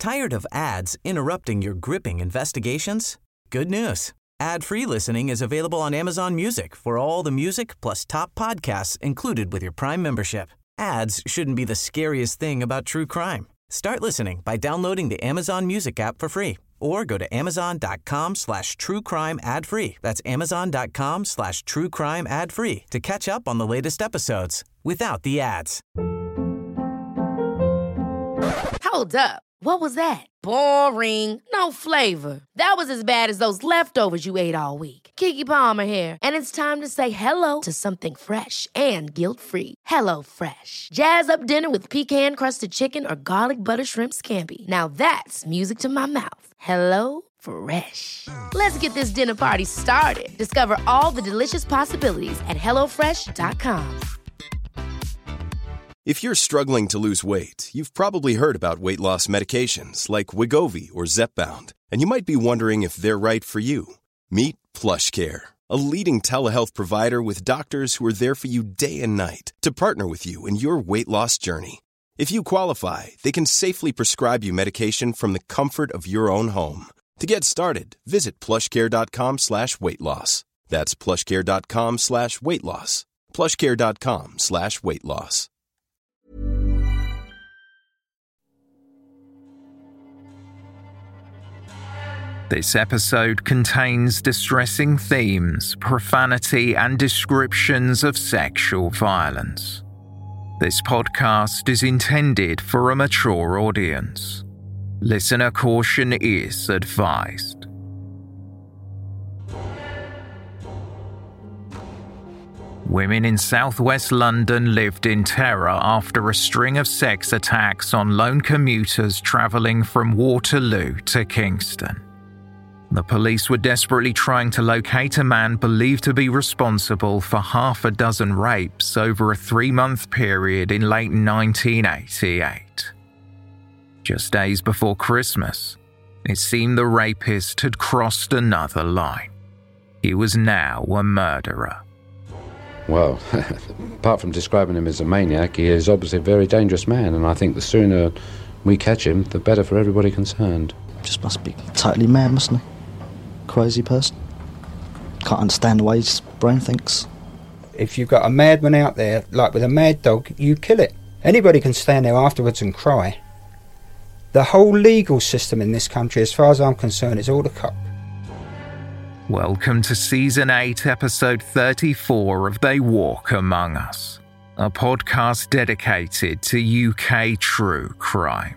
Tired of ads interrupting your gripping investigations? Good news. Ad-free listening is available on Amazon Music for all the music plus top podcasts included with your Prime membership. Ads shouldn't be the scariest thing about true crime. Start listening by downloading the Amazon Music app for free or go to amazon.com/truecrime ad-free. That's amazon.com/truecrime ad-free to catch up on the latest episodes without the ads. Hold up. What was that? Boring. No flavor. That was as bad as those leftovers you ate all week. Keke Palmer here, and it's time to say hello to something fresh and guilt-free. Hello Fresh. Jazz up dinner with pecan-crusted chicken or garlic butter shrimp scampi. Now that's music to my mouth. Hello Fresh. Let's get this dinner party started. Discover all the delicious possibilities at hellofresh.com. If you're struggling to lose weight, you've probably heard about weight loss medications like Wegovy or Zepbound, and you might be wondering if they're right for you. Meet PlushCare, a leading telehealth provider with doctors who are there for you day and night to partner with you in your weight loss journey. If you qualify, they can safely prescribe you medication from the comfort of your own home. To get started, visit plushcare.com/weightloss. That's plushcare.com/weightloss. plushcare.com/weightloss. This episode contains distressing themes, profanity, and descriptions of sexual violence. This podcast is intended for a mature audience. Listener caution is advised. Women in southwest London lived in terror after a string of sex attacks on lone commuters travelling from Waterloo to Kingston. The police were desperately trying to locate a man believed to be responsible for half a dozen rapes over a 3-month period in late 1988. Just days before Christmas, it seemed the rapist had crossed another line. He was now a murderer. Well, apart from describing him as a maniac, he is obviously a very dangerous man, and I think the sooner we catch him, the better for everybody concerned. Just must be totally mad, mustn't he? Crazy person. Can't understand the way his brain thinks. If you've got a madman out there, like with a mad dog, you kill it. Anybody can stand there afterwards and cry. The whole legal system in this country, as far as I'm concerned, is all a cop. Welcome to Season 8, Episode 34 of They Walk Among Us, a podcast dedicated to UK true crime.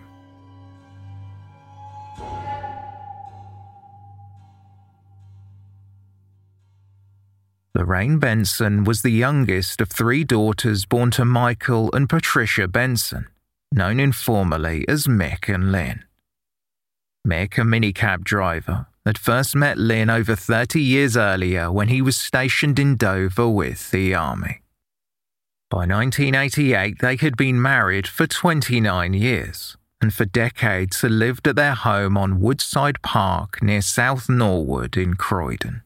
Lorraine Benson was the youngest of 3 daughters born to Michael and Patricia Benson, known informally as Mick and Lynn. Mick, a minicab driver, had first met Lynn over 30 years earlier when he was stationed in Dover with the army. By 1988, they had been married for 29 years and for decades had lived at their home on Woodside Park near South Norwood in Croydon.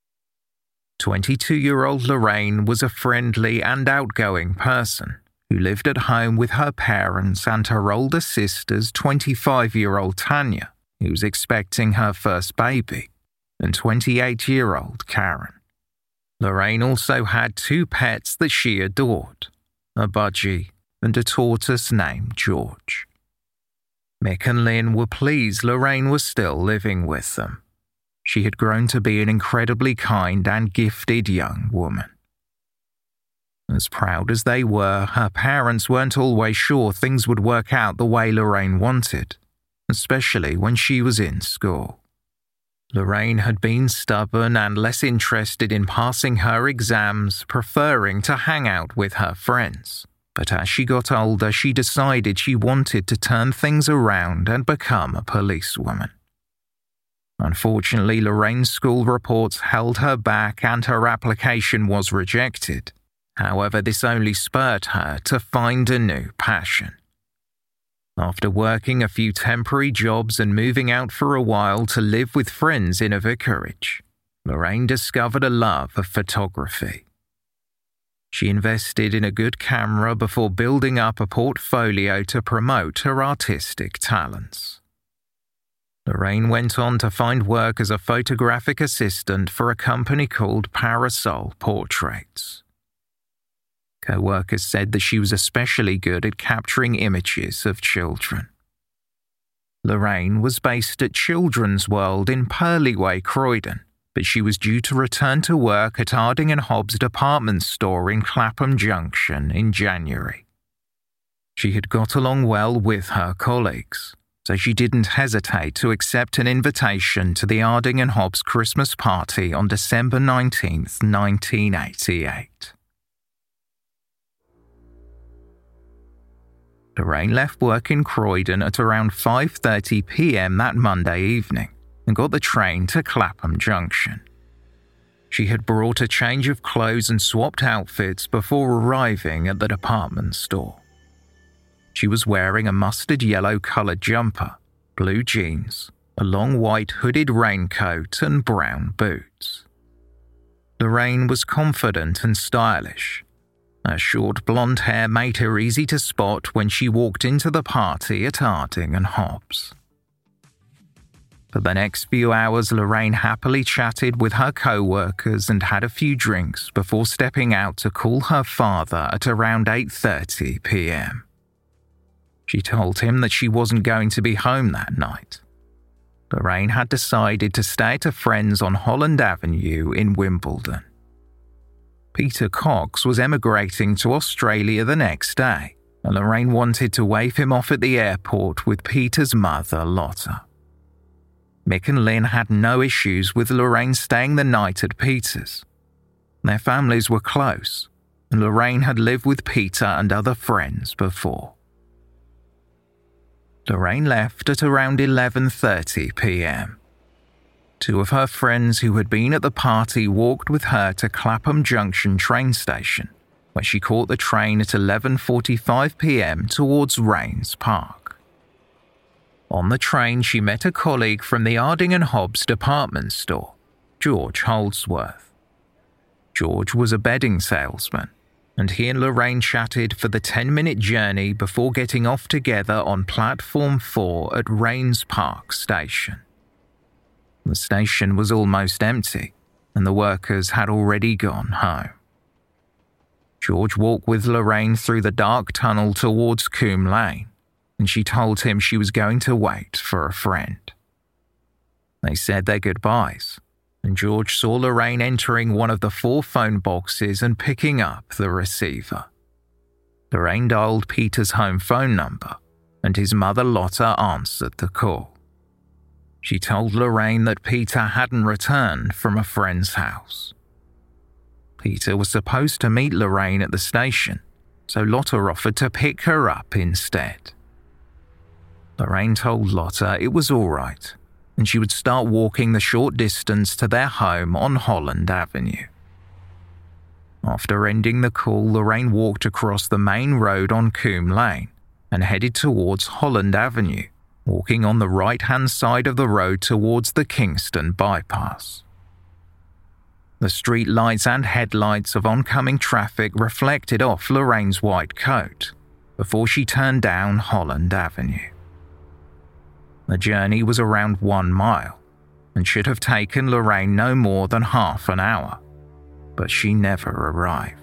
22-year-old Lorraine was a friendly and outgoing person who lived at home with her parents and her older sister's 25-year-old Tanya, who was expecting her first baby, and 28-year-old Karen. Lorraine also had 2 pets that she adored, a budgie and a tortoise named George. Mick and Lynn were pleased Lorraine was still living with them. She had grown to be an incredibly kind and gifted young woman. As proud as they were, her parents weren't always sure things would work out the way Lorraine wanted, especially when she was in school. Lorraine had been stubborn and less interested in passing her exams, preferring to hang out with her friends. But as she got older, she decided she wanted to turn things around and become a policewoman. Unfortunately, Lorraine's school reports held her back and her application was rejected. However, this only spurred her to find a new passion. After working a few temporary jobs and moving out for a while to live with friends in a vicarage, Lorraine discovered a love of photography. She invested in a good camera before building up a portfolio to promote her artistic talents. Lorraine went on to find work as a photographic assistant for a company called Parasol Portraits. Co-workers said that she was especially good at capturing images of children. Lorraine was based at Children's World in Purley Croydon, but she was due to return to work at Harding & Hobbs department store in Clapham Junction in January. She had got along well with her colleagues, so she didn't hesitate to accept an invitation to the Harding & Hobbs Christmas party on December 19, 1988. Lorraine left work in Croydon at around 5:30 p.m. that Monday evening and got the train to Clapham Junction. She had brought a change of clothes and swapped outfits before arriving at the department store. She was wearing a mustard yellow coloured jumper, blue jeans, a long white hooded raincoat and brown boots. Lorraine was confident and stylish. Her short blonde hair made her easy to spot when she walked into the party at Harding & Hobbs. For the next few hours, Lorraine happily chatted with her co-workers and had a few drinks before stepping out to call her father at around 8:30 p.m. She told him that she wasn't going to be home that night. Lorraine had decided to stay at a friend's on Holland Avenue in Wimbledon. Peter Cox was emigrating to Australia the next day, and Lorraine wanted to wave him off at the airport with Peter's mother, Lotta. Mick and Lynn had no issues with Lorraine staying the night at Peter's. Their families were close, and Lorraine had lived with Peter and other friends before. Lorraine left at around 11:30 p.m. Two of her friends who had been at the party walked with her to Clapham Junction train station, where she caught the train at 11:45 p.m. towards Rains Park. On the train, she met a colleague from the Harding & Hobbs department store, George Holdsworth. George was a bedding salesman, and he and Lorraine chatted for the 10-minute journey before getting off together on Platform 4 at Rains Park Station. The station was almost empty, and the workers had already gone home. George walked with Lorraine through the dark tunnel towards Coombe Lane, and she told him she was going to wait for a friend. They said their goodbyes, and George saw Lorraine entering one of the 4 phone boxes and picking up the receiver. Lorraine dialed Peter's home phone number, and his mother Lotta answered the call. She told Lorraine that Peter hadn't returned from a friend's house. Peter was supposed to meet Lorraine at the station, so Lotta offered to pick her up instead. Lorraine told Lotta it was all right, and she would start walking the short distance to their home on Holland Avenue. After ending the call, Lorraine walked across the main road on Coombe Lane and headed towards Holland Avenue, walking on the right-hand side of the road towards the Kingston bypass. The street lights and headlights of oncoming traffic reflected off Lorraine's white coat before she turned down Holland Avenue. The journey was around 1 mile and should have taken Lorraine no more than half an hour, but she never arrived.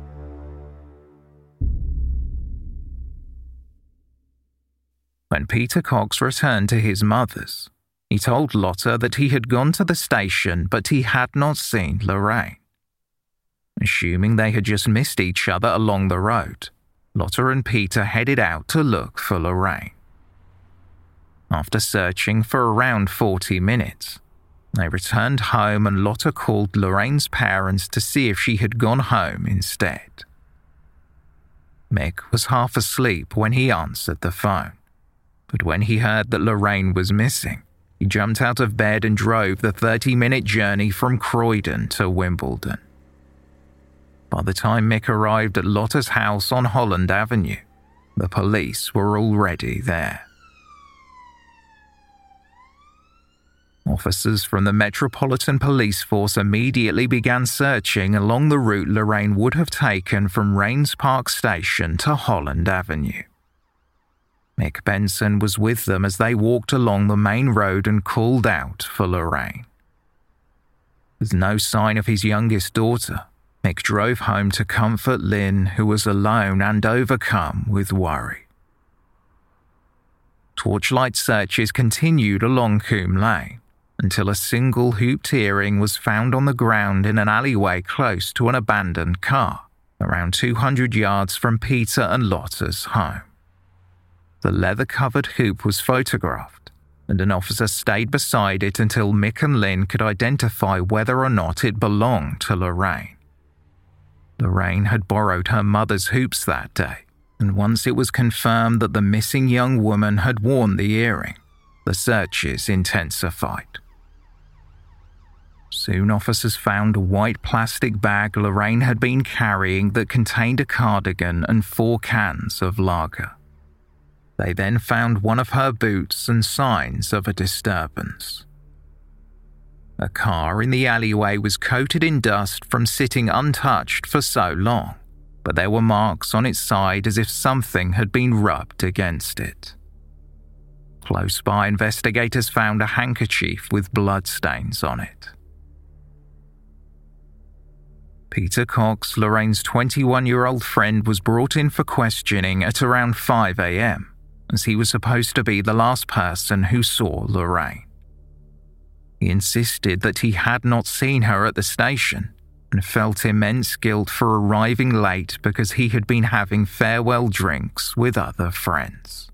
When Peter Cox returned to his mother's, he told Lotta that he had gone to the station but he had not seen Lorraine. Assuming they had just missed each other along the road, Lotta and Peter headed out to look for Lorraine. After searching for around 40 minutes, they returned home and Lotta called Lorraine's parents to see if she had gone home instead. Mick was half asleep when he answered the phone, but when he heard that Lorraine was missing, he jumped out of bed and drove the 30-minute journey from Croydon to Wimbledon. By the time Mick arrived at Lotta's house on Holland Avenue, the police were already there. Officers from the Metropolitan Police Force immediately began searching along the route Lorraine would have taken from Rains Park Station to Holland Avenue. Mick Benson was with them as they walked along the main road and called out for Lorraine. With no sign of his youngest daughter, Mick drove home to comfort Lynn, who was alone and overcome with worry. Torchlight searches continued along Coombe Lane until a single hooped earring was found on the ground in an alleyway close to an abandoned car, around 200 yards from Peter and Lotta's home. The leather-covered hoop was photographed, and an officer stayed beside it until Mick and Lynn could identify whether or not it belonged to Lorraine. Lorraine had borrowed her mother's hoops that day, and once it was confirmed that the missing young woman had worn the earring, the searches intensified. Soon officers found a white plastic bag Lorraine had been carrying that contained a cardigan and 4 cans of lager. They then found one of her boots and signs of a disturbance. A car in the alleyway was coated in dust from sitting untouched for so long, but there were marks on its side as if something had been rubbed against it. Close by, investigators found a handkerchief with bloodstains on it. Peter Cox, Lorraine's 21-year-old friend, was brought in for questioning at around 5 a.m, as he was supposed to be the last person who saw Lorraine. He insisted that he had not seen her at the station and felt immense guilt for arriving late because he had been having farewell drinks with other friends.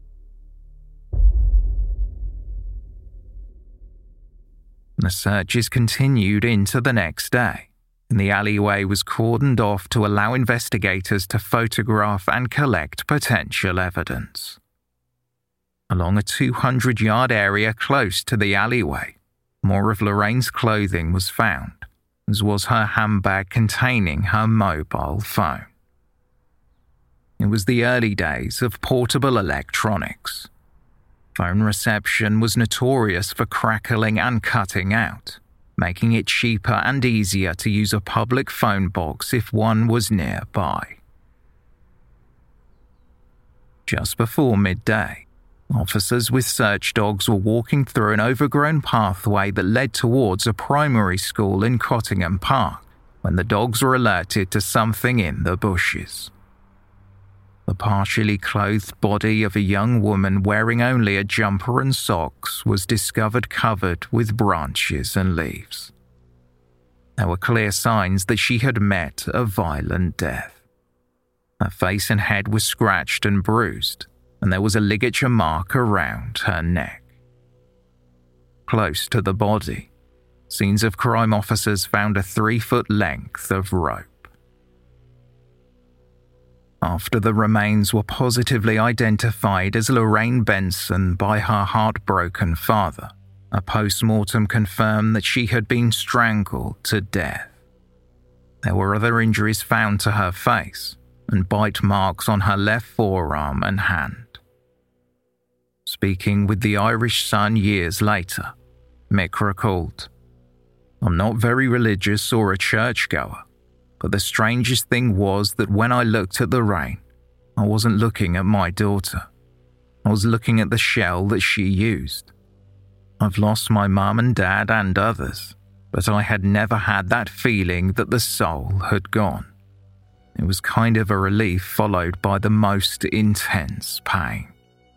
The searches continued into the next day, and the alleyway was cordoned off to allow investigators to photograph and collect potential evidence. Along a 200-yard area close to the alleyway, more of Lorraine's clothing was found, as was her handbag containing her mobile phone. It was the early days of portable electronics. Phone reception was notorious for crackling and cutting out, making it cheaper and easier to use a public phone box if one was nearby. Just before midday, officers with search dogs were walking through an overgrown pathway that led towards a primary school in Cottingham Park when the dogs were alerted to something in the bushes. The partially clothed body of a young woman wearing only a jumper and socks was discovered covered with branches and leaves. There were clear signs that she had met a violent death. Her face and head were scratched and bruised, and there was a ligature mark around her neck. Close to the body, scenes of crime officers found a 3-foot length of rope. After the remains were positively identified as Lorraine Benson by her heartbroken father, a post-mortem confirmed that she had been strangled to death. There were other injuries found to her face and bite marks on her left forearm and hand. Speaking with the Irish Sun years later, Mick recalled, "I'm not very religious or a churchgoer, but the strangest thing was that when I looked at Lorraine, I wasn't looking at my daughter. I was looking at the shell that she used. I've lost my mum and dad and others, but I had never had that feeling that the soul had gone. It was kind of a relief followed by the most intense pain."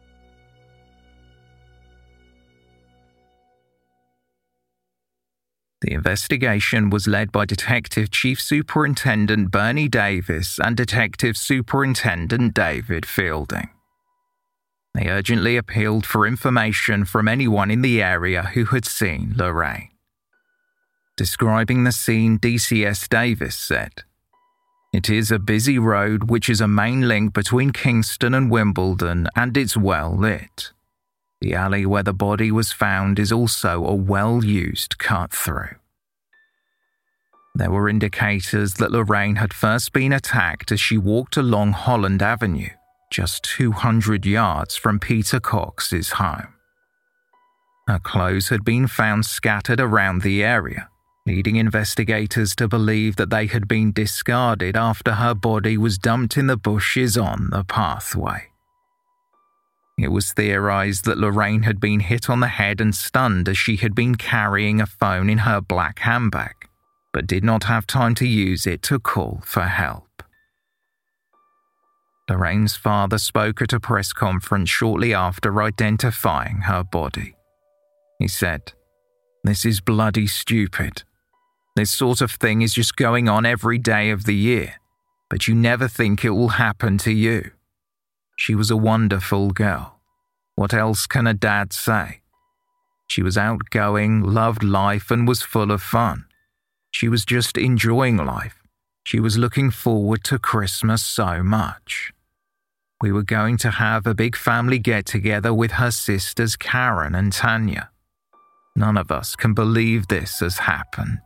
The investigation was led by Detective Chief Superintendent Bernie Davis and Detective Superintendent David Fielding. They urgently appealed for information from anyone in the area who had seen Lorraine. Describing the scene, DCS Davis said, "It is a busy road which is a main link between Kingston and Wimbledon, and it's well lit. The alley where the body was found is also a well-used cut-through. There were indicators that Lorraine had first been attacked as she walked along Holland Avenue, just 200 yards from Peter Cox's home. Her clothes had been found scattered around the area, leading investigators to believe that they had been discarded after her body was dumped in the bushes on the pathway. It was theorised that Lorraine had been hit on the head and stunned as she had been carrying a phone in her black handbag, but did not have time to use it to call for help. Lorraine's father spoke at a press conference shortly after identifying her body. He said, "This is bloody stupid. This sort of thing is just going on every day of the year, but you never think it will happen to you. She was a wonderful girl. What else can a dad say? She was outgoing, loved life, and was full of fun. She was just enjoying life. She was looking forward to Christmas so much. We were going to have a big family get-together with her sisters Karen and Tanya. None of us can believe this has happened."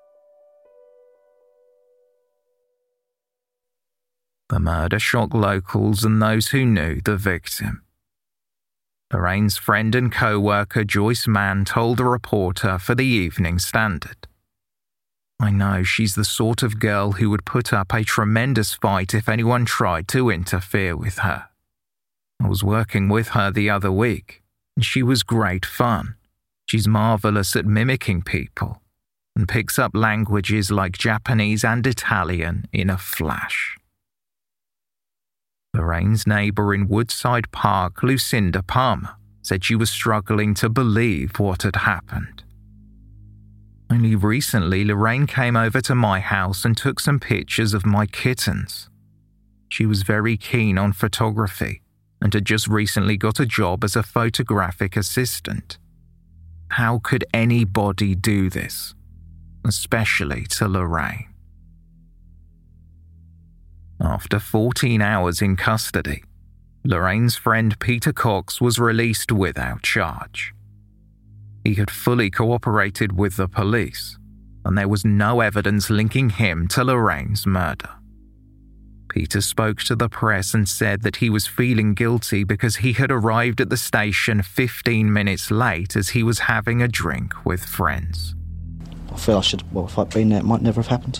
The murder shocked locals and those who knew the victim. Lorraine's friend and co-worker Joyce Mann told a reporter for the Evening Standard, "I know she's the sort of girl who would put up a tremendous fight if anyone tried to interfere with her. I was working with her the other week, and she was great fun. She's marvellous at mimicking people, and picks up languages like Japanese and Italian in a flash." Lorraine's neighbour in Woodside Park, Lucinda Palmer, said she was struggling to believe what had happened. "Only recently, Lorraine came over to my house and took some pictures of my kittens. She was very keen on photography and had just recently got a job as a photographic assistant. How could anybody do this? Especially to Lorraine." After 14 hours in custody, Lorraine's friend Peter Cox was released without charge. He had fully cooperated with the police, and there was no evidence linking him to Lorraine's murder. Peter spoke to the press and said that he was feeling guilty because he had arrived at the station 15 minutes late as he was having a drink with friends. I feel if I'd been there, it might never have happened.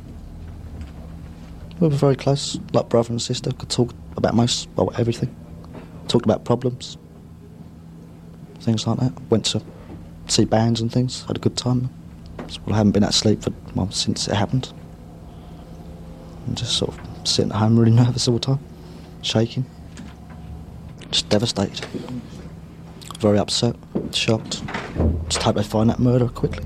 We were very close, like brother and sister, could talk about everything. Talked about problems, things like that. Went to see bands and things, had a good time. So I haven't been at sleep since it happened. I'm just sort of sitting at home really nervous all the time, shaking, just devastated, very upset, shocked. Just hope they find that murderer quickly.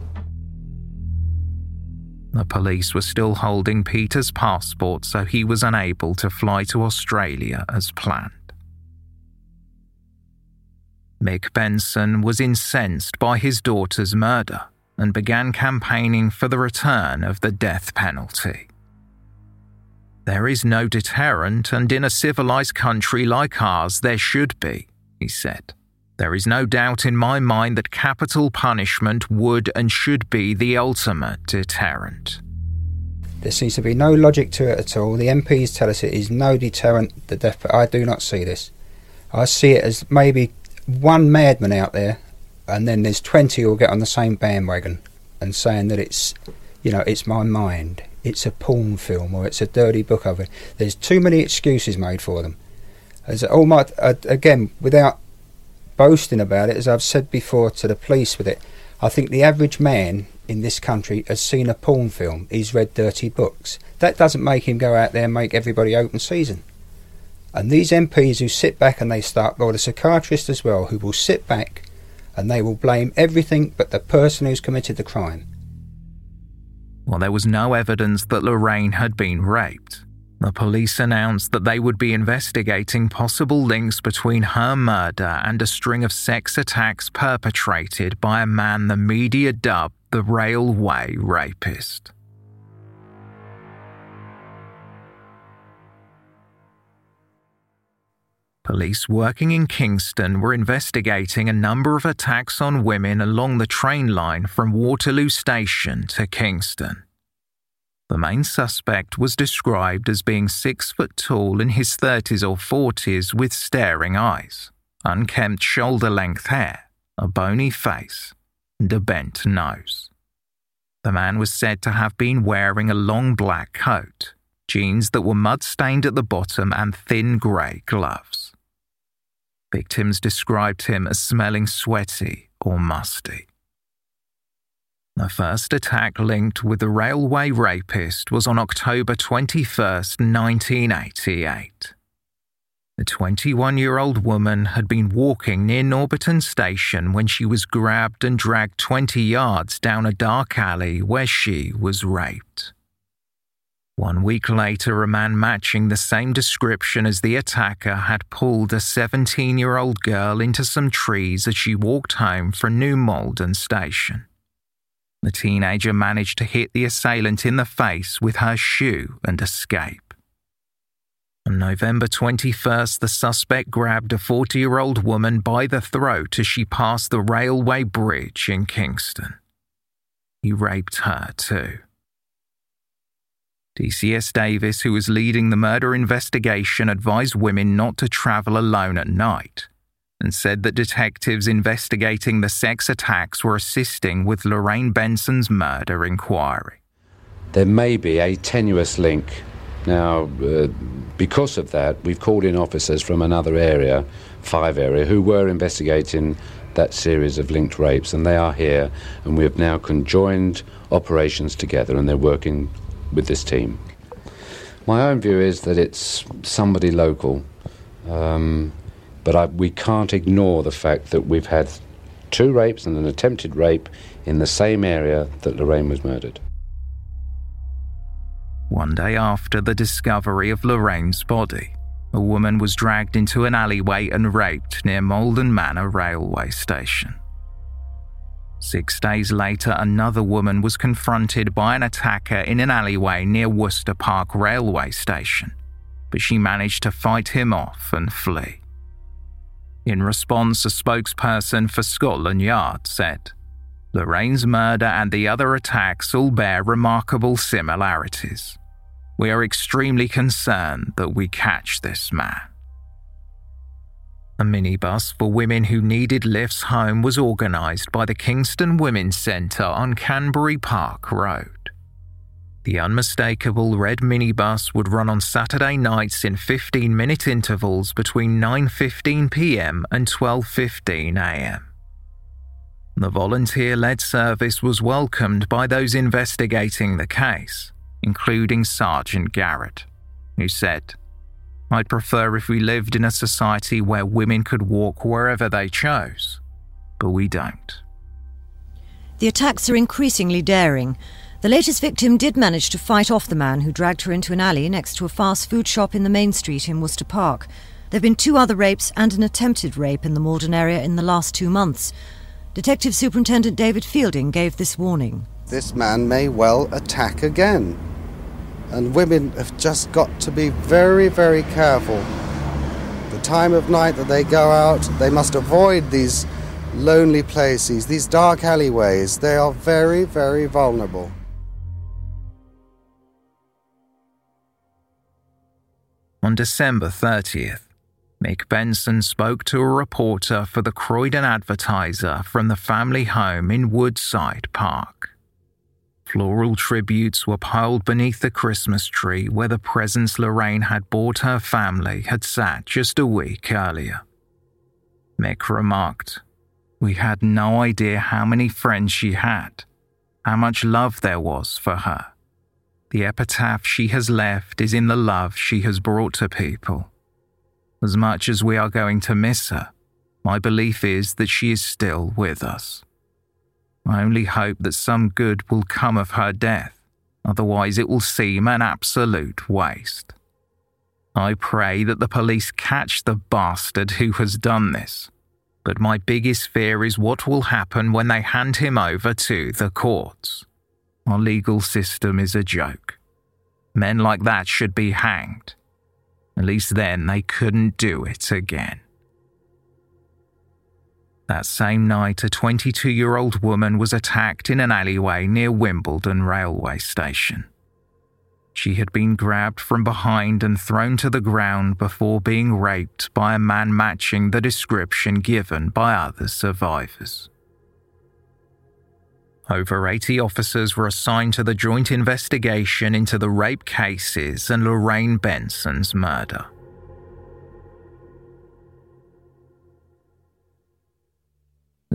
The police were still holding Peter's passport, so he was unable to fly to Australia as planned. Mick Benson was incensed by his daughter's murder and began campaigning for the return of the death penalty. "There is no deterrent, and in a civilized country like ours there should be," he said. "There is no doubt in my mind that capital punishment would and should be the ultimate deterrent." There seems to be no logic to it at all. The MPs tell us it is no deterrent, the death, but I do not see this. I see it as maybe one madman out there, and then there's 20 who will get on the same bandwagon and saying that it's my mind, it's a porn film, or it's a dirty book of it. There's too many excuses made for them. Again, without boasting about it, as I've said before to the police with it, I think the average man in this country has seen a porn film, he's read dirty books. That doesn't make him go out there and make everybody open season. And these MPs who sit back and they start, well, the psychiatrists as well, who will sit back and they will blame everything but the person who's committed the crime. While there was no evidence that Lorraine had been raped, the police announced that they would be investigating possible links between her murder and a string of sex attacks perpetrated by a man the media dubbed the Railway Rapist. Police working in Kingston were investigating a number of attacks on women along the train line from Waterloo Station to Kingston. The main suspect was described as being 6 foot tall, in his 30s or 40s, with staring eyes, unkempt shoulder-length hair, a bony face, and a bent nose. The man was said to have been wearing a long black coat, jeans that were mud-stained at the bottom, and thin grey gloves. Victims described him as smelling sweaty or musty. The first attack linked with the railway rapist was on October 21st, 1988. The 21-year-old woman had been walking near Norbiton Station when she was grabbed and dragged 20 yards down a dark alley where she was raped. 1 week later, a man matching the same description as the attacker had pulled a 17-year-old girl into some trees as she walked home from New Malden Station. The teenager managed to hit the assailant in the face with her shoe and escape. On November 21st, the suspect grabbed a 40-year-old woman by the throat as she passed the railway bridge in Kingston. He raped her too. DCS Davis, who was leading the murder investigation, advised women not to travel alone at night and said that detectives investigating the sex attacks were assisting with Lorraine Benson's murder inquiry. There may be a tenuous link. Now, because of that, we've called in officers from another area, 5 area, who were investigating that series of linked rapes, and they are here, and we have now conjoined operations together, and they're working with this team. My own view is that it's somebody local, but we can't ignore the fact that we've had 2 rapes and an attempted rape in the same area that Lorraine was murdered. One day after the discovery of Lorraine's body, a woman was dragged into an alleyway and raped near Malden Manor railway station. 6 days later, another woman was confronted by an attacker in an alleyway near Worcester Park railway station, but she managed to fight him off and flee. In response, a spokesperson for Scotland Yard said, "Lorraine's murder and the other attacks all bear remarkable similarities. We are extremely concerned that we catch this man." A minibus for women who needed lifts home was organised by the Kingston Women's Centre on Canbury Park Road. The unmistakable red minibus would run on Saturday nights in 15-minute intervals between 9:15 p.m. and 12:15 a.m. The volunteer-led service was welcomed by those investigating the case, including Sergeant Garrett, who said, "I'd prefer if we lived in a society where women could walk wherever they chose, but we don't." The attacks are increasingly daring. The latest victim did manage to fight off the man who dragged her into an alley next to a fast food shop in the main street in Worcester Park. There have been 2 other rapes and an attempted rape in the Malden area in the last 2 months. Detective Superintendent David Fielding gave this warning. This man may well attack again. And women have just got to be very, very careful. The time of night that they go out, they must avoid these lonely places, these dark alleyways. They are very, very vulnerable. On December 30th, Mick Benson spoke to a reporter for the Croydon Advertiser from the family home in Woodside Park. Floral tributes were piled beneath the Christmas tree where the presents Lorraine had bought her family had sat just a week earlier. Mick remarked, "We had no idea how many friends she had, how much love there was for her. The epitaph she has left is in the love she has brought to people. As much as we are going to miss her, my belief is that she is still with us. I only hope that some good will come of her death, otherwise it will seem an absolute waste. I pray that the police catch the bastard who has done this, but my biggest fear is what will happen when they hand him over to the courts. Our legal system is a joke. Men like that should be hanged. At least then they couldn't do it again." That same night, a 22-year-old woman was attacked in an alleyway near Wimbledon railway station. She had been grabbed from behind and thrown to the ground before being raped by a man matching the description given by other survivors. Over 80 officers were assigned to the joint investigation into the rape cases and Lorraine Benson's murder.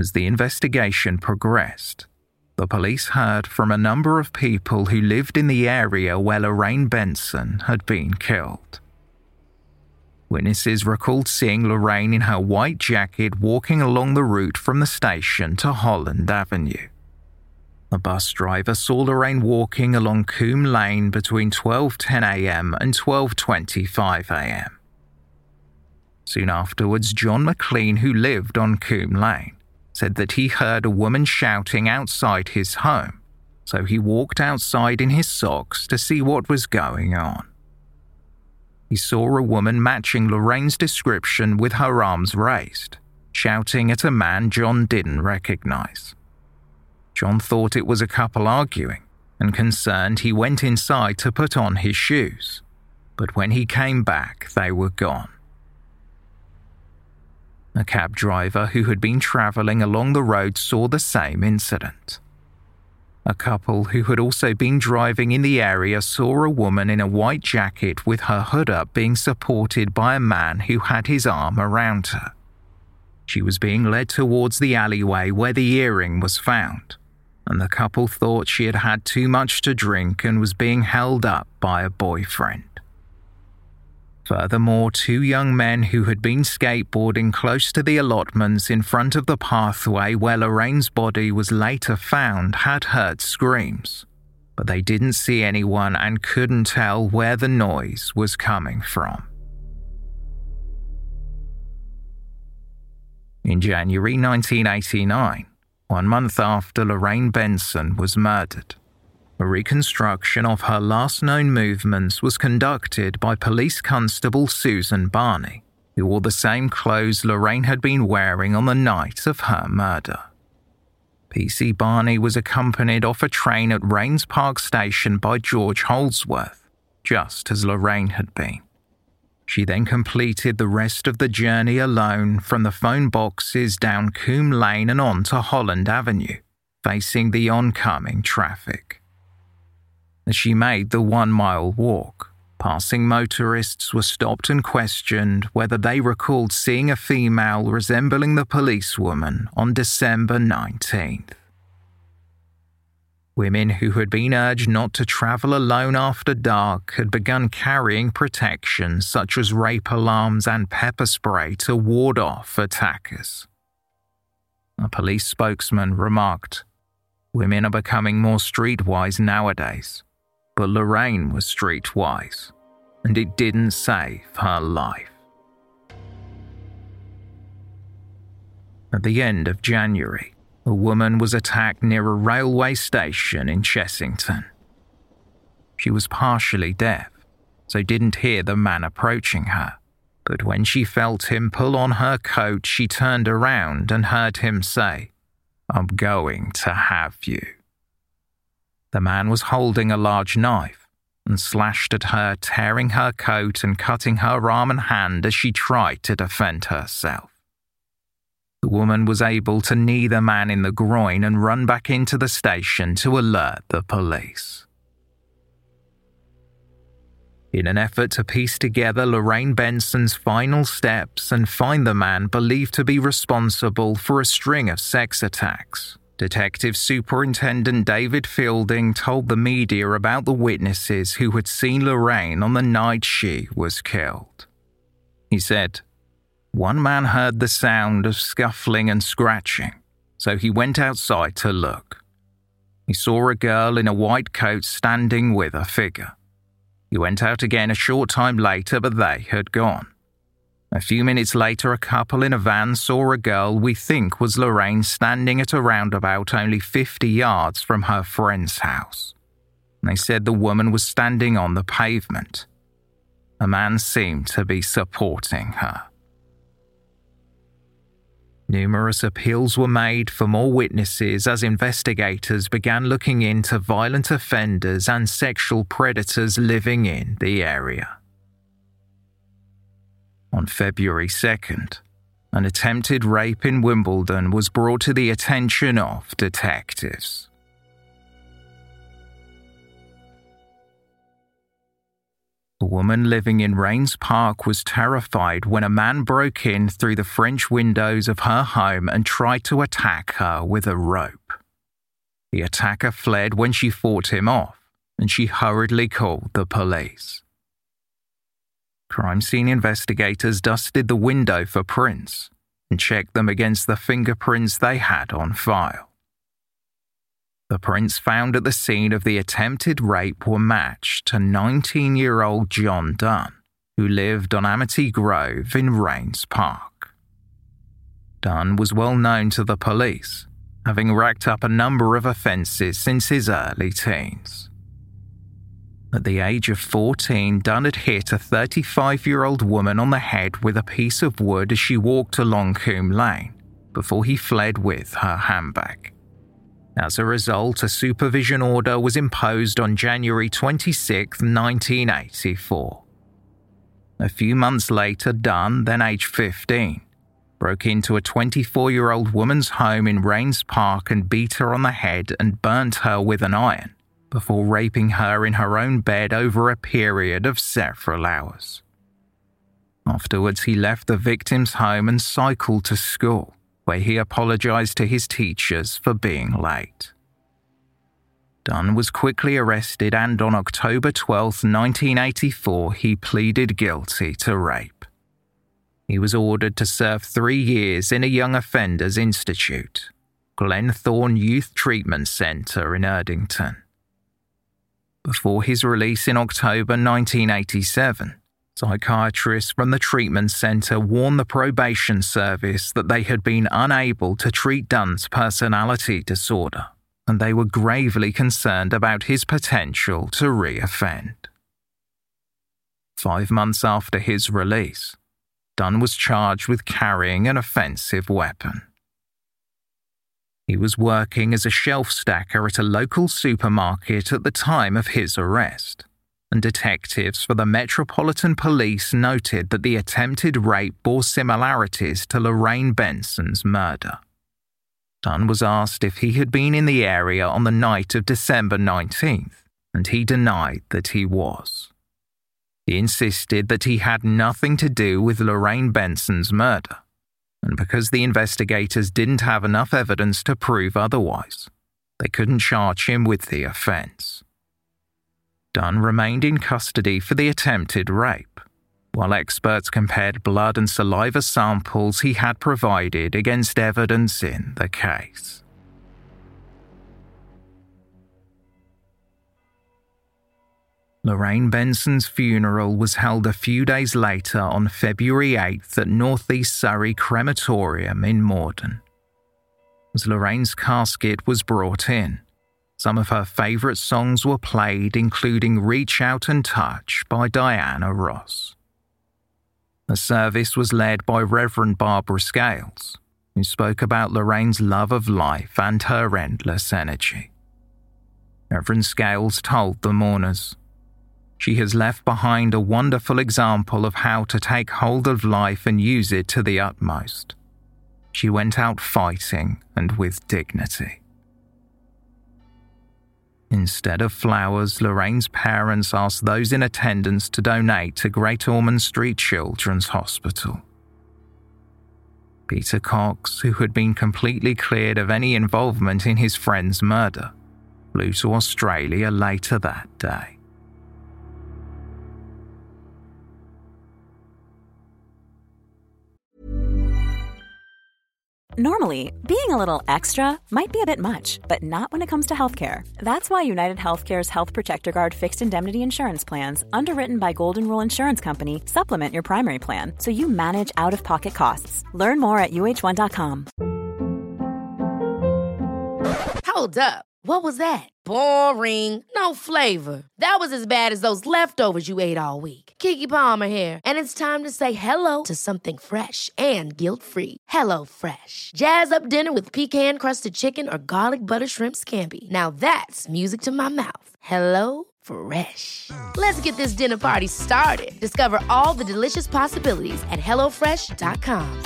As the investigation progressed, the police heard from a number of people who lived in the area where Lorraine Benson had been killed. Witnesses recalled seeing Lorraine in her white jacket walking along the route from the station to Holland Avenue. A bus driver saw Lorraine walking along Coombe Lane between 12:10 a.m. and 12:25 a.m. Soon afterwards, John McLean, who lived on Coombe Lane, said that he heard a woman shouting outside his home, so he walked outside in his socks to see what was going on. He saw a woman matching Lorraine's description with her arms raised, shouting at a man John didn't recognize. John thought it was a couple arguing, and concerned, he went inside to put on his shoes, but when he came back, they were gone. A cab driver who had been travelling along the road saw the same incident. A couple who had also been driving in the area saw a woman in a white jacket with her hood up being supported by a man who had his arm around her. She was being led towards the alleyway where the earring was found, and the couple thought she had had too much to drink and was being held up by a boyfriend. Furthermore, 2 young men who had been skateboarding close to the allotments in front of the pathway where Lorraine's body was later found had heard screams, but they didn't see anyone and couldn't tell where the noise was coming from. In January 1989, 1 month after Lorraine Benson was murdered, a reconstruction of her last known movements was conducted by Police Constable Susan Barney, who wore the same clothes Lorraine had been wearing on the night of her murder. PC Barney was accompanied off a train at Rains Park Station by George Holdsworth, just as Lorraine had been. She then completed the rest of the journey alone from the phone boxes down Coombe Lane and on to Holland Avenue, facing the oncoming traffic. As she made the 1-mile walk, passing motorists were stopped and questioned whether they recalled seeing a female resembling the policewoman on December 19th. Women who had been urged not to travel alone after dark had begun carrying protection such as rape alarms and pepper spray to ward off attackers. A police spokesman remarked, "Women are becoming more streetwise nowadays, but Lorraine was streetwise, and it didn't save her life." At the end of January, a woman was attacked near a railway station in Chessington. She was partially deaf, so didn't hear the man approaching her, but when she felt him pull on her coat, she turned around and heard him say, "I'm going to have you." The man was holding a large knife and slashed at her, tearing her coat and cutting her arm and hand as she tried to defend herself. The woman was able to knee the man in the groin and run back into the station to alert the police. In an effort to piece together Lorraine Benson's final steps and find the man believed to be responsible for a string of sex attacks, Detective Superintendent David Fielding told the media about the witnesses who had seen Lorraine on the night she was killed. He said, "One man heard the sound of scuffling and scratching, so he went outside to look. He saw a girl in a white coat standing with a figure. He went out again a short time later, but they had gone. A few minutes later, a couple in a van saw a girl we think was Lorraine standing at a roundabout only 50 yards from her friend's house. They said the woman was standing on the pavement. A man seemed to be supporting her." Numerous appeals were made for more witnesses as investigators began looking into violent offenders and sexual predators living in the area. On February 2nd, an attempted rape in Wimbledon was brought to the attention of detectives. A woman living in Rains Park was terrified when a man broke in through the French windows of her home and tried to attack her with a rope. The attacker fled when she fought him off, and she hurriedly called the police. Crime scene investigators dusted the window for prints and checked them against the fingerprints they had on file. The prints found at the scene of the attempted rape were matched to 19-year-old John Dunn, who lived on Amity Grove in Rains Park. Dunn was well known to the police, having racked up a number of offences since his early teens. At the age of 14, Dunn had hit a 35-year-old woman on the head with a piece of wood as she walked along Coombe Lane, before he fled with her handbag. As a result, a supervision order was imposed on January 26, 1984. A few months later, Dunn, then aged 15, broke into a 24-year-old woman's home in Rains Park and beat her on the head and burnt her with an iron, before raping her in her own bed over a period of several hours. Afterwards, he left the victim's home and cycled to school, where he apologised to his teachers for being late. Dunn was quickly arrested and on October 12, 1984, he pleaded guilty to rape. He was ordered to serve 3 years in a Young Offenders Institute, Glenthorne Youth Treatment Centre in Erdington. Before his release in October 1987, psychiatrists from the treatment centre warned the probation service that they had been unable to treat Dunn's personality disorder, and they were gravely concerned about his potential to re-offend. 5 months after his release, Dunn was charged with carrying an offensive weapon. He was working as a shelf stacker at a local supermarket at the time of his arrest, and detectives for the Metropolitan Police noted that the attempted rape bore similarities to Lorraine Benson's murder. Dunn was asked if he had been in the area on the night of December 19th, and he denied that he was. He insisted that he had nothing to do with Lorraine Benson's murder, and because the investigators didn't have enough evidence to prove otherwise, they couldn't charge him with the offence. Dunn remained in custody for the attempted rape, while experts compared blood and saliva samples he had provided against evidence in the case. Lorraine Benson's funeral was held a few days later on February 8th at North East Surrey Crematorium in Morden. As Lorraine's casket was brought in, some of her favourite songs were played, including Reach Out and Touch by Diana Ross. The service was led by Reverend Barbara Scales, who spoke about Lorraine's love of life and her endless energy. Reverend Scales told the mourners, "She has left behind a wonderful example of how to take hold of life and use it to the utmost. She went out fighting and with dignity." Instead of flowers, Lorraine's parents asked those in attendance to donate to Great Ormond Street Children's Hospital. Peter Cox, who had been completely cleared of any involvement in his friend's murder, flew to Australia later that day. Normally, being a little extra might be a bit much, but not when it comes to healthcare. That's why United Healthcare's Health Protector Guard fixed indemnity insurance plans, underwritten by Golden Rule Insurance Company, supplement your primary plan so you manage out-of-pocket costs. Learn more at UH1.com. Hold up. What was that? Boring. No flavor. That was as bad as those leftovers you ate all week. Keke Palmer here, and it's time to say hello to something fresh and guilt-free. HelloFresh. Jazz up dinner with pecan-crusted chicken or garlic butter shrimp scampi. Now that's music to my mouth. HelloFresh. Let's get this dinner party started. Discover all the delicious possibilities at HelloFresh.com.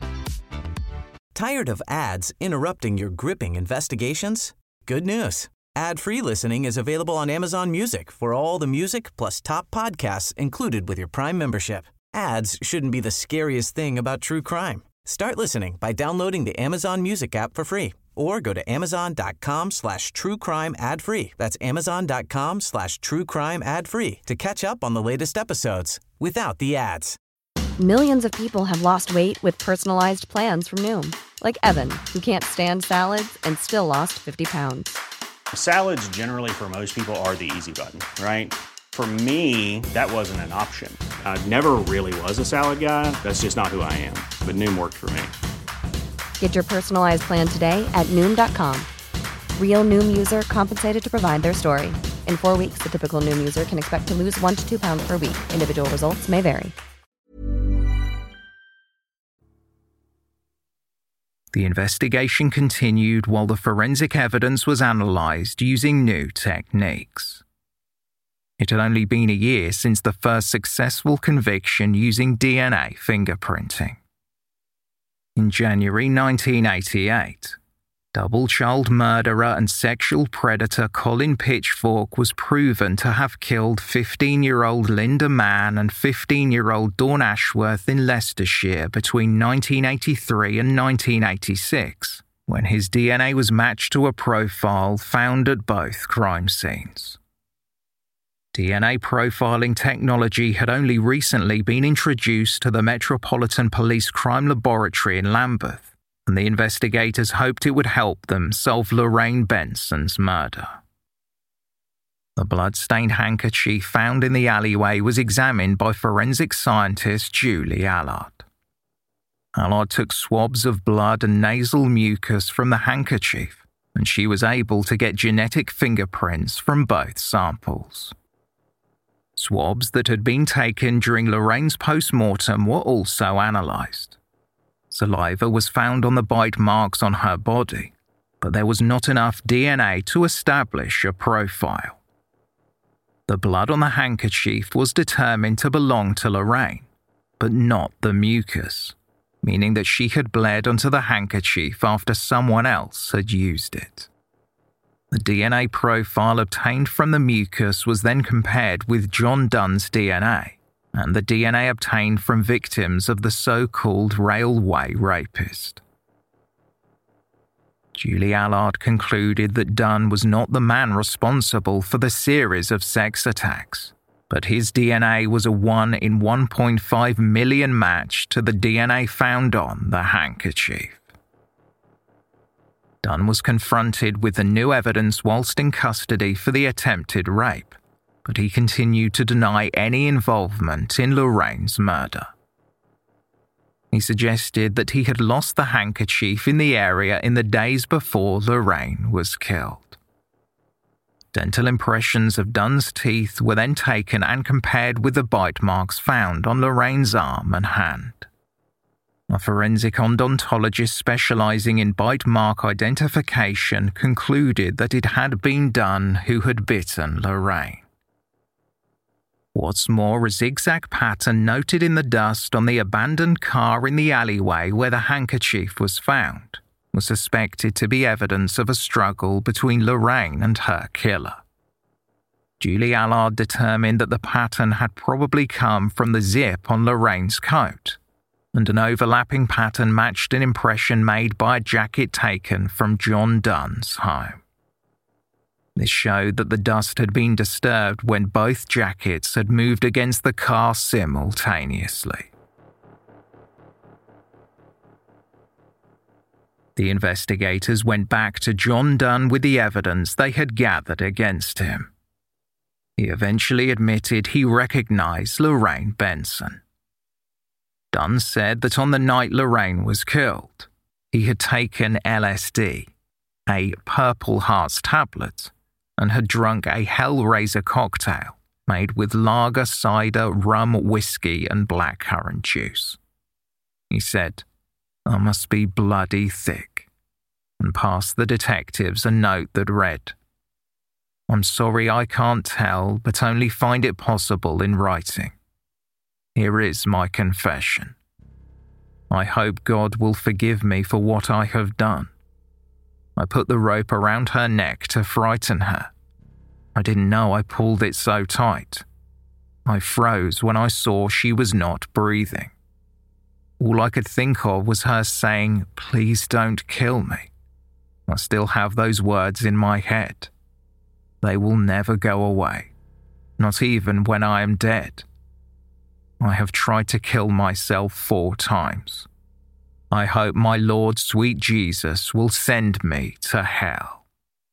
Tired of ads interrupting your gripping investigations? Good news. Ad-free listening is available on Amazon Music for all the music plus top podcasts included with your Prime membership. Ads shouldn't be the scariest thing about true crime. Start listening by downloading the Amazon Music app for free or go to amazon.com/truecrime ad-free. That's amazon.com/truecrime ad-free to catch up on the latest episodes without the ads. Millions of people have lost weight with personalized plans from Noom. Like Evan, who can't stand salads and still lost 50 pounds. Salads generally for most people are the easy button, right? For me, that wasn't an option. I never really was a salad guy. That's just not who I am. But Noom worked for me. Get your personalized plan today at Noom.com. Real Noom user compensated to provide their story. In 4 weeks, the typical Noom user can expect to lose 1 to 2 pounds per week. Individual results may vary. The investigation continued while the forensic evidence was analysed using new techniques. It had only been a year since the first successful conviction using DNA fingerprinting. In January 1988, double-child murderer and sexual predator Colin Pitchfork was proven to have killed 15-year-old Linda Mann and 15-year-old Dawn Ashworth in Leicestershire between 1983 and 1986, when his DNA was matched to a profile found at both crime scenes. DNA profiling technology had only recently been introduced to the Metropolitan Police Crime Laboratory in Lambeth, and the investigators hoped it would help them solve Lorraine Benson's murder. The blood-stained handkerchief found in the alleyway was examined by forensic scientist Julie Allard. Allard took swabs of blood and nasal mucus from the handkerchief, and she was able to get genetic fingerprints from both samples. Swabs that had been taken during Lorraine's post-mortem were also analysed. Saliva was found on the bite marks on her body, but there was not enough DNA to establish a profile. The blood on the handkerchief was determined to belong to Lorraine, but not the mucus, meaning that she had bled onto the handkerchief after someone else had used it. The DNA profile obtained from the mucus was then compared with John Dunn's DNA and the DNA obtained from victims of the so-called railway rapist. Julie Allard concluded that Dunn was not the man responsible for the series of sex attacks, but his DNA was a 1 in 1.5 million match to the DNA found on the handkerchief. Dunn was confronted with the new evidence whilst in custody for the attempted rape, but he continued to deny any involvement in Lorraine's murder. He suggested that he had lost the handkerchief in the area in the days before Lorraine was killed. Dental impressions of Dunn's teeth were then taken and compared with the bite marks found on Lorraine's arm and hand. A forensic odontologist specialising in bite mark identification concluded that it had been Dunn who had bitten Lorraine. What's more, a zigzag pattern noted in the dust on the abandoned car in the alleyway where the handkerchief was found was suspected to be evidence of a struggle between Lorraine and her killer. Julie Allard determined that the pattern had probably come from the zip on Lorraine's coat, and an overlapping pattern matched an impression made by a jacket taken from John Dunn's home. This showed that the dust had been disturbed when both jackets had moved against the car simultaneously. The investigators went back to John Dunn with the evidence they had gathered against him. He eventually admitted he recognised Lorraine Benson. Dunn said that on the night Lorraine was killed, he had taken LSD, a Purple Hearts tablet, and had drunk a Hellraiser cocktail made with lager, cider, rum, whiskey, and blackcurrant juice. He said, "I must be bloody thick," and passed the detectives a note that read, "I'm sorry I can't tell, but only find it possible in writing. Here is my confession. I hope God will forgive me for what I have done. I put the rope around her neck to frighten her. I didn't know I pulled it so tight. I froze when I saw she was not breathing. All I could think of was her saying, "Please don't kill me." I still have those words in my head. They will never go away, not even when I am dead. I have tried to kill myself 4 times. I hope my Lord sweet Jesus will send me to hell.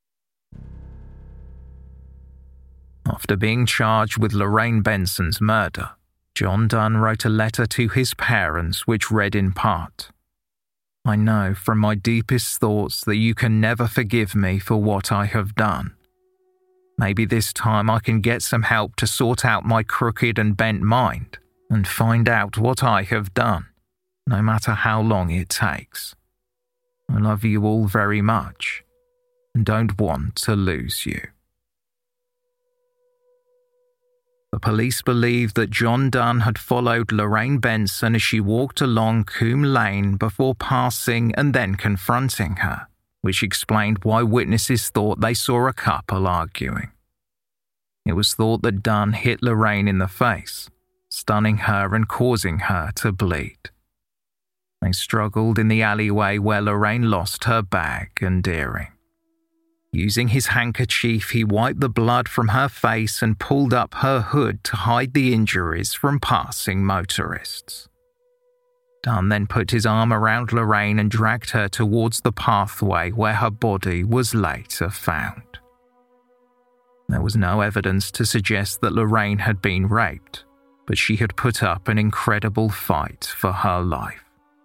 After being charged with Lorraine Benson's murder, John Dunn wrote a letter to his parents which read in part, "I know from my deepest thoughts that you can never forgive me for what I have done. Maybe this time I can get some help to sort out my crooked and bent mind and find out what I have done, no matter how long it takes. I love you all very much and don't want to lose you." The police believed that John Dunn had followed Lorraine Benson as she walked along Coombe Lane before passing and then confronting her, which explained why witnesses thought they saw a couple arguing. It was thought that Dunn hit Lorraine in the face, stunning her and causing her to bleed. They struggled in the alleyway where Lorraine lost her bag and earring. Using his handkerchief, he wiped the blood from her face and pulled up her hood to hide the injuries from passing motorists. Dunn then put his arm around Lorraine and dragged her towards the pathway where her body was later found. There was no evidence to suggest that Lorraine had been raped, but she had put up an incredible fight for her life.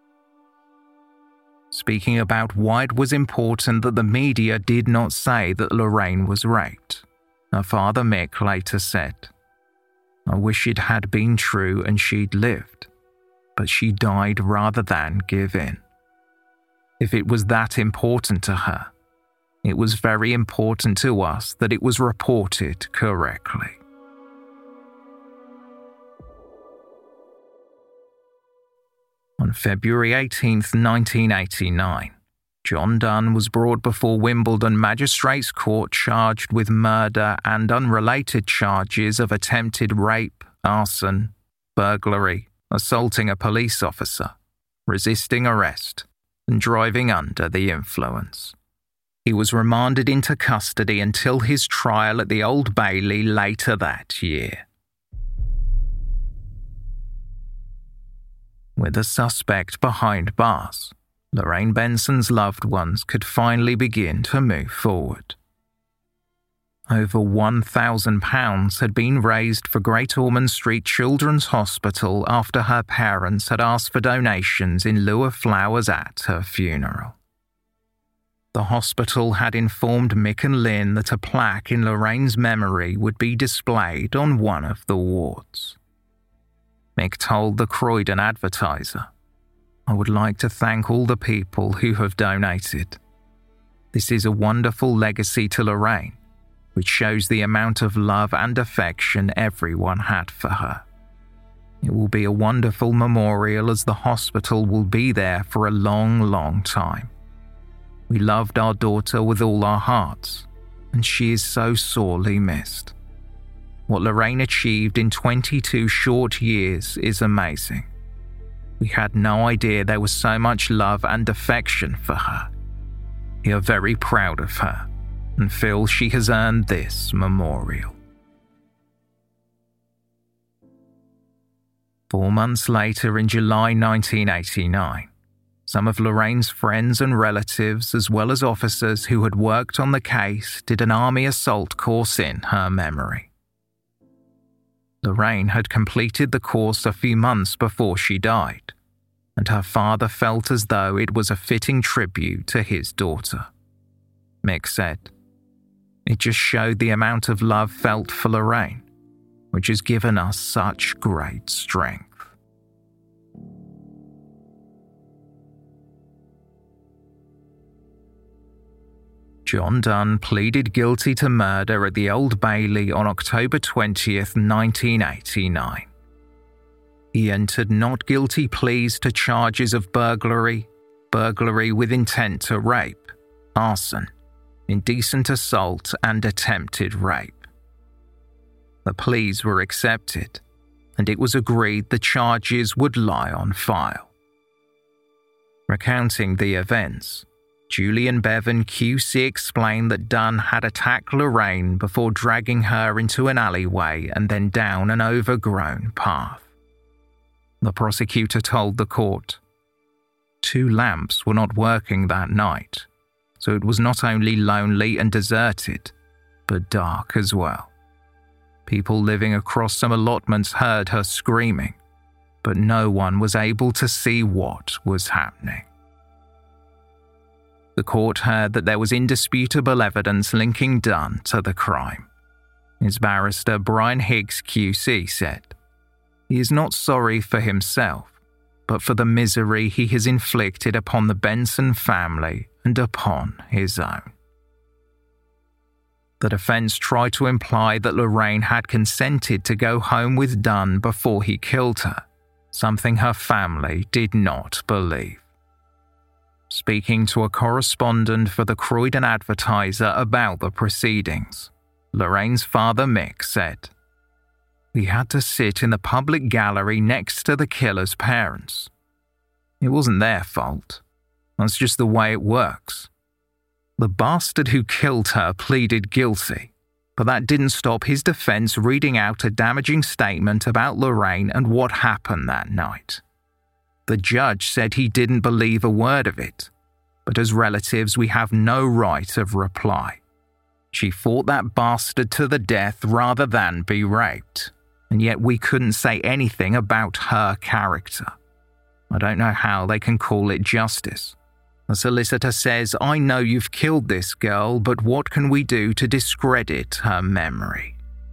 Speaking about why it was important that the media did not say that Lorraine was raped, her father Mick later said, "I wish it had been true and she'd lived, but she died rather than give in. If it was that important to her, it was very important to us that it was reported correctly." On February 18, 1989, John Dunn was brought before Wimbledon Magistrates Court charged with murder and unrelated charges of attempted rape, arson, burglary, assaulting a police officer, resisting arrest, and driving under the influence. He was remanded into custody until his trial at the Old Bailey later that year. With the suspect behind bars, Lorraine Benson's loved ones could finally begin to move forward. Over £1,000 had been raised for Great Ormond Street Children's Hospital after her parents had asked for donations in lieu of flowers at her funeral. The hospital had informed Mick and Lynn that a plaque in Lorraine's memory would be displayed on one of the wards. Mick told the Croydon Advertiser, "I would like to thank all the people who have donated. This is a wonderful legacy to Lorraine, which shows the amount of love and affection everyone had for her. It will be a wonderful memorial as the hospital will be there for a long, long time. We loved our daughter with all our hearts, and she is so sorely missed. What Lorraine achieved in 22 short years is amazing. We had no idea there was so much love and affection for her. We are very proud of her and feel she has earned this memorial." 4 months later, in July 1989, some of Lorraine's friends and relatives, as well as officers who had worked on the case, did an army assault course in her memory. Lorraine had completed the course a few months before she died, and her father felt as though it was a fitting tribute to his daughter. Mick said, "It just showed the amount of love felt for Lorraine, which has given us such great strength." John Dunn pleaded guilty to murder at the Old Bailey on October 20th, 1989. He entered not guilty pleas to charges of burglary, burglary with intent to rape, arson, indecent assault, and attempted rape. The pleas were accepted, and it was agreed the charges would lie on file. Recounting the events, Julian Bevan QC explained that Dunn had attacked Lorraine before dragging her into an alleyway and then down an overgrown path. The prosecutor told the court, 2 lamps were not working that night, so it was not only lonely and deserted, but dark as well. People living across some allotments heard her screaming, but no one was able to see what was happening. The court heard that there was indisputable evidence linking Dunn to the crime. His barrister Brian Higgs QC said, he is not sorry for himself, but for the misery he has inflicted upon the Benson family and upon his own. The defense tried to imply that Lorraine had consented to go home with Dunn before he killed her, something her family did not believe. Speaking to a correspondent for the Croydon Advertiser about the proceedings, Lorraine's father Mick said, we had to sit in the public gallery next to the killer's parents. It wasn't their fault. That's just the way it works. The bastard who killed her pleaded guilty, but that didn't stop his defense reading out a damaging statement about Lorraine and what happened that night. The judge said he didn't believe a word of it, but as relatives we have no right of reply. She fought that bastard to the death rather than be raped, and yet we couldn't say anything about her character. I don't know how they can call it justice. The solicitor says, I know you've killed this girl, but what can we do to discredit her memory?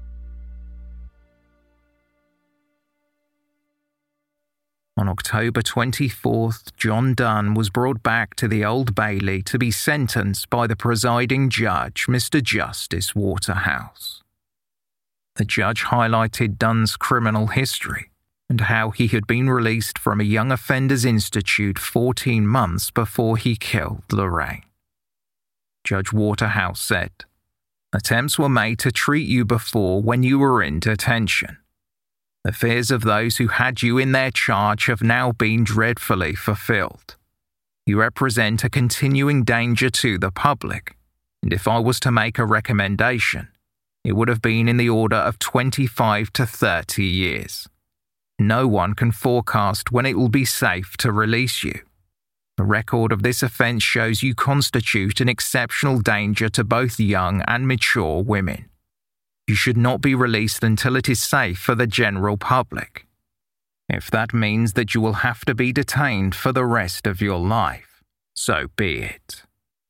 On October 24th, John Dunn was brought back to the Old Bailey to be sentenced by the presiding judge, Mr. Justice Waterhouse. The judge highlighted Dunn's criminal history and how he had been released from a Young Offenders Institute 14 months before he killed Lorraine. Judge Waterhouse said, attempts were made to treat you before when you were in detention. The fears of those who had you in their charge have now been dreadfully fulfilled. You represent a continuing danger to the public, and if I was to make a recommendation, it would have been in the order of 25 to 30 years. No one can forecast when it will be safe to release you. The record of this offence shows you constitute an exceptional danger to both young and mature women. You should not be released until it is safe for the general public. If that means that you will have to be detained for the rest of your life, so be it.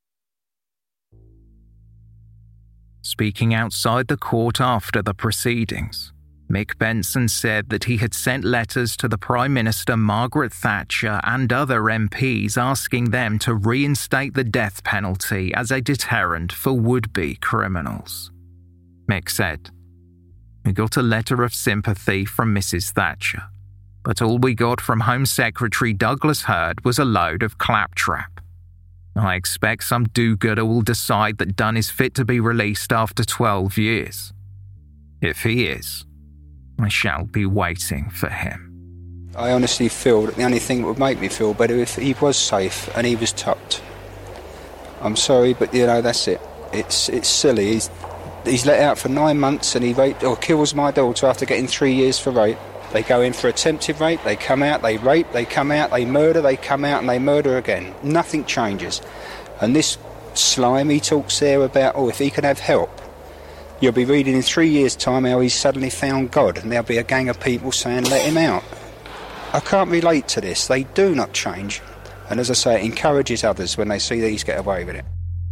Speaking outside the court after the proceedings, Mick Benson said that he had sent letters to the Prime Minister Margaret Thatcher and other MPs asking them to reinstate the death penalty as a deterrent for would-be criminals. Mick said, we got a letter of sympathy from Mrs. Thatcher, but all we got from Home Secretary Douglas Hurd was a load of claptrap. I expect some do-gooder will decide that Dunn is fit to be released after 12 years. If he is, I shall be waiting for him. I honestly feel that the only thing that would make me feel better if he was safe and he was tucked. I'm sorry, but that's it. It's silly. He's let out for 9 months and he raped or kills my daughter after getting 3 years for rape. They go in for attempted rape, they come out, they rape, they come out, they murder, they come out and they murder again. Nothing changes. And this slime, he talks there about, if he can have help. You'll be reading in 3 years' time how he's suddenly found God and there'll be a gang of people saying, let him out. I can't relate to this. They do not change. And as I say, it encourages others when they see these get away with it.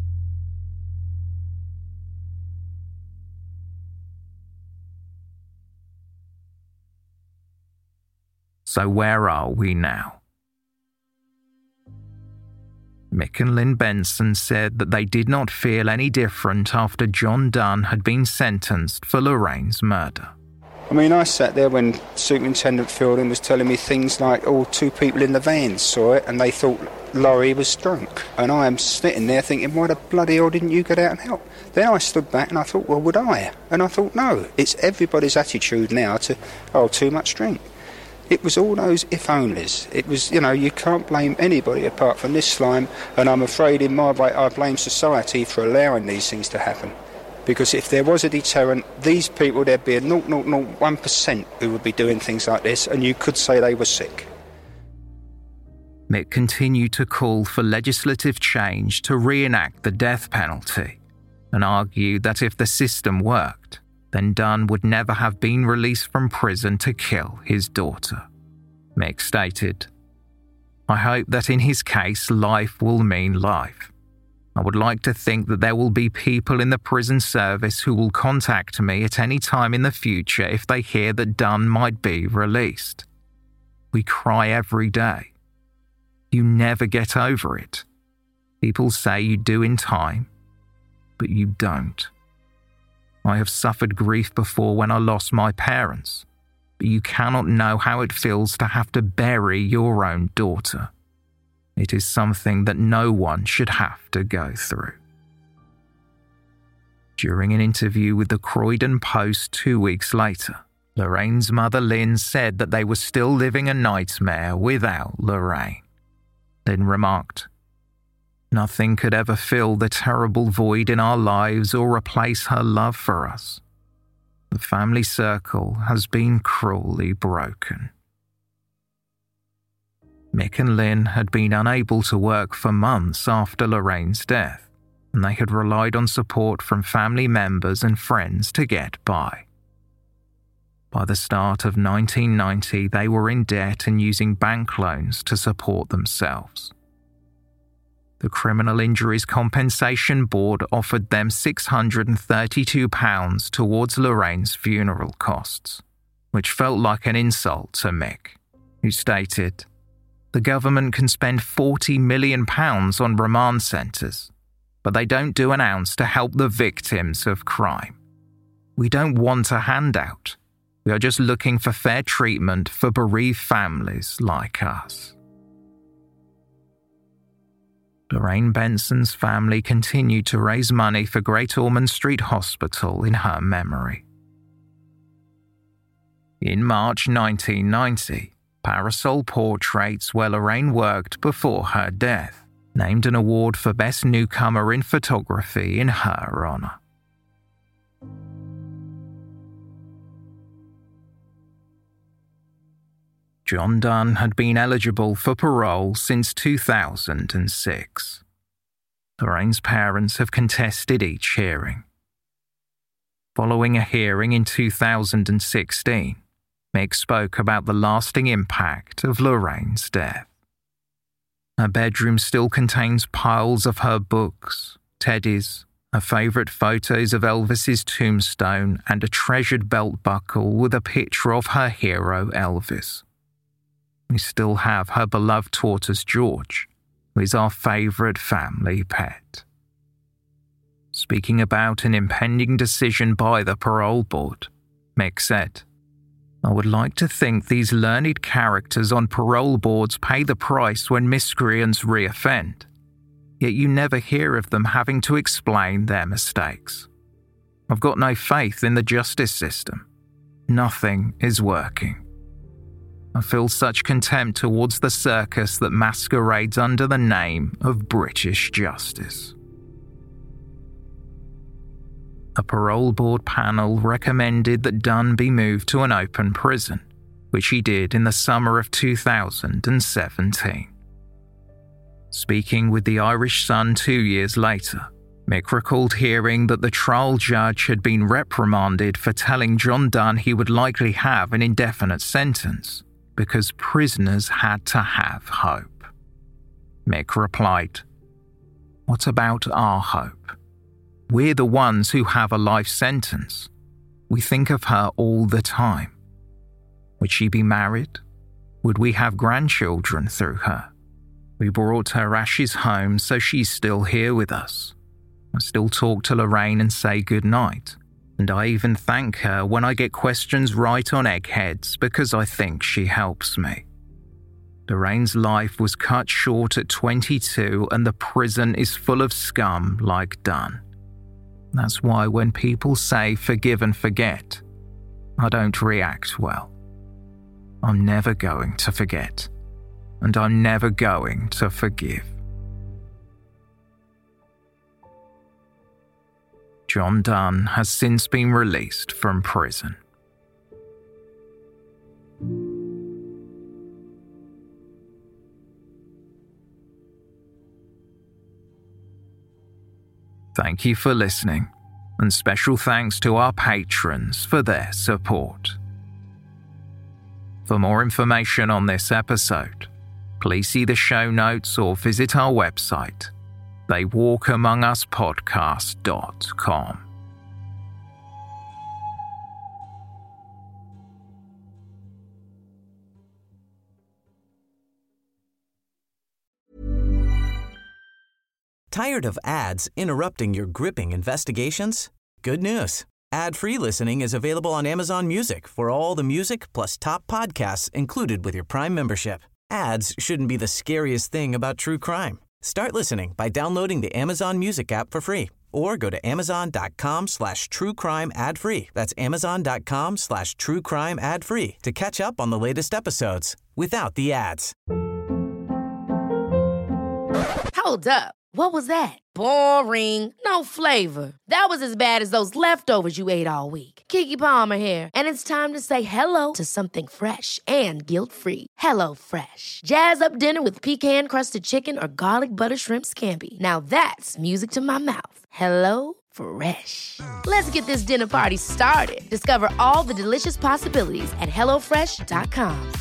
So where are we now? Mick and Lynn Benson said that they did not feel any different after John Dunn had been sentenced for Lorraine's murder. I mean, I sat there when Superintendent Fielding was telling me things like, two people in the van saw it and they thought Laurie was drunk. And I am sitting there thinking, why the bloody hell didn't you get out and help? Then I stood back and I thought, well, would I? And I thought, no, it's everybody's attitude now to, too much drink. It was all those if-onlys. It was, you can't blame anybody apart from this slime, and I'm afraid in my way I blame society for allowing these things to happen. Because if there was a deterrent, these people, there'd be a 0.001% who would be doing things like this, and you could say they were sick. Mick continued to call for legislative change to reenact the death penalty and argued that if the system worked, then Dunn would never have been released from prison to kill his daughter. Mick stated, "I hope that in his case life will mean life. I would like to think that there will be people in the prison service who will contact me at any time in the future if they hear that Dunn might be released. We cry every day. You never get over it. People say you do in time, but you don't. I have suffered grief before when I lost my parents, but you cannot know how it feels to have to bury your own daughter. It is something that no one should have to go through." During an interview with the Croydon Post 2 weeks later, Lorraine's mother Lynn said that they were still living a nightmare without Lorraine. Lynn remarked, "Nothing could ever fill the terrible void in our lives or replace her love for us. The family circle has been cruelly broken." Mick and Lynn had been unable to work for months after Lorraine's death, and they had relied on support from family members and friends to get by. By the start of 1990, they were in debt and using bank loans to support themselves. The Criminal Injuries Compensation Board offered them £632 towards Lorraine's funeral costs, which felt like an insult to Mick, who stated, "The government can spend £40 million on remand centres, but they don't do an ounce to help the victims of crime. We don't want a handout. We are just looking for fair treatment for bereaved families like us." Lorraine Benson's family continued to raise money for Great Ormond Street Hospital in her memory. In March 1990, Parasol Portraits, where Lorraine worked before her death, named an award for Best Newcomer in Photography in her honour. John Dunn had been eligible for parole since 2006. Lorraine's parents have contested each hearing. Following a hearing in 2016, Mick spoke about the lasting impact of Lorraine's death. Her bedroom still contains piles of her books, teddies, her favourite photos of Elvis's tombstone, and a treasured belt buckle with a picture of her hero Elvis. We still have her beloved tortoise George, who is our favourite family pet. Speaking about an impending decision by the parole board, Mick said, "I would like to think these learned characters on parole boards pay the price when miscreants reoffend, yet you never hear of them having to explain their mistakes. I've got no faith in the justice system. Nothing is working. I feel such contempt towards the circus that masquerades under the name of British justice." A parole board panel recommended that Dunn be moved to an open prison, which he did in the summer of 2017. Speaking with the Irish Sun 2 years later, Mick recalled hearing that the trial judge had been reprimanded for telling John Dunn he would likely have an indefinite sentence because prisoners had to have hope. Mick replied, "What about our hope? We're the ones who have a life sentence. We think of her all the time. Would she be married? Would we have grandchildren through her? We brought her ashes home, so she's still here with us. I still talk to Lorraine and say goodnight, And I even thank her when I get questions right on eggheads because I think she helps me. Lorraine's life was cut short at 22 and the prison is full of scum like Dunn. That's why when people say forgive and forget, I don't react well. I'm never going to forget, and I'm never going to forgive. John Dunn has since been released from prison. Thank you for listening, and special thanks to our patrons for their support. For more information on this episode, please see the show notes or visit our website, theywalkamonguspodcast.com. Tired of ads interrupting your gripping investigations? Good news. Ad-free listening is available on Amazon Music for all the music plus top podcasts included with your Prime membership. Ads shouldn't be the scariest thing about true crime. Start listening by downloading the Amazon Music app for free or go to amazon.com/truecrime ad-free. That's amazon.com/truecrime ad-free to catch up on the latest episodes without the ads. Hold up. What was that? Boring. No flavor. That was as bad as those leftovers you ate all week. Keke Palmer here, and it's time to say hello to something fresh and guilt-free. HelloFresh. Jazz up dinner with pecan-crusted chicken or garlic butter shrimp scampi. Now that's music to my mouth. HelloFresh. Let's get this dinner party started. Discover all the delicious possibilities at HelloFresh.com.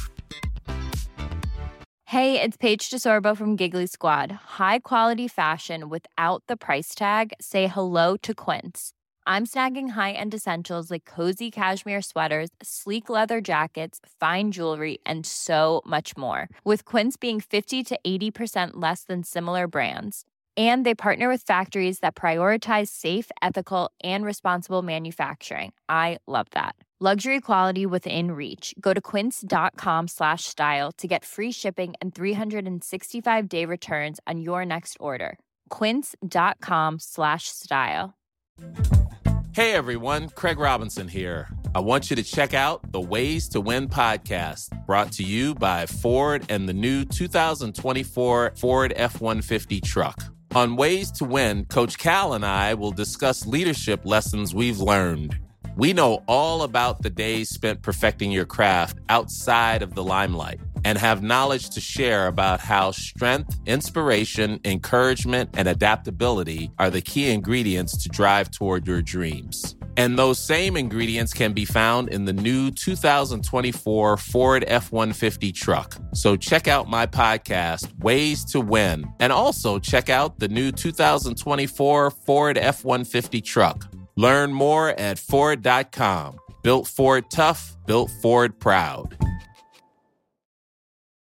Hey, it's Paige DeSorbo from Giggly Squad. High quality fashion without the price tag. Say hello to Quince. I'm snagging high-end essentials like cozy cashmere sweaters, sleek leather jackets, fine jewelry, and so much more. With Quince being 50 to 80% less than similar brands. And they partner with factories that prioritize safe, ethical, and responsible manufacturing. I love that. Luxury quality within reach. Go to quince.com/style to get free shipping and 365-day returns on your next order. Quince.com/style. Hey everyone, Craig Robinson here. I want you to check out the Ways to Win podcast, brought to you by Ford and the new 2024 Ford F-150 truck. On Ways to Win, Coach Cal and I will discuss leadership lessons we've learned. We know all about the days spent perfecting your craft outside of the limelight and have knowledge to share about how strength, inspiration, encouragement, and adaptability are the key ingredients to drive toward your dreams. And those same ingredients can be found in the new 2024 Ford F-150 truck. So check out my podcast, Ways to Win, and also check out the new 2024 Ford F-150 truck. Learn more at Ford.com. Built Ford tough, built Ford proud.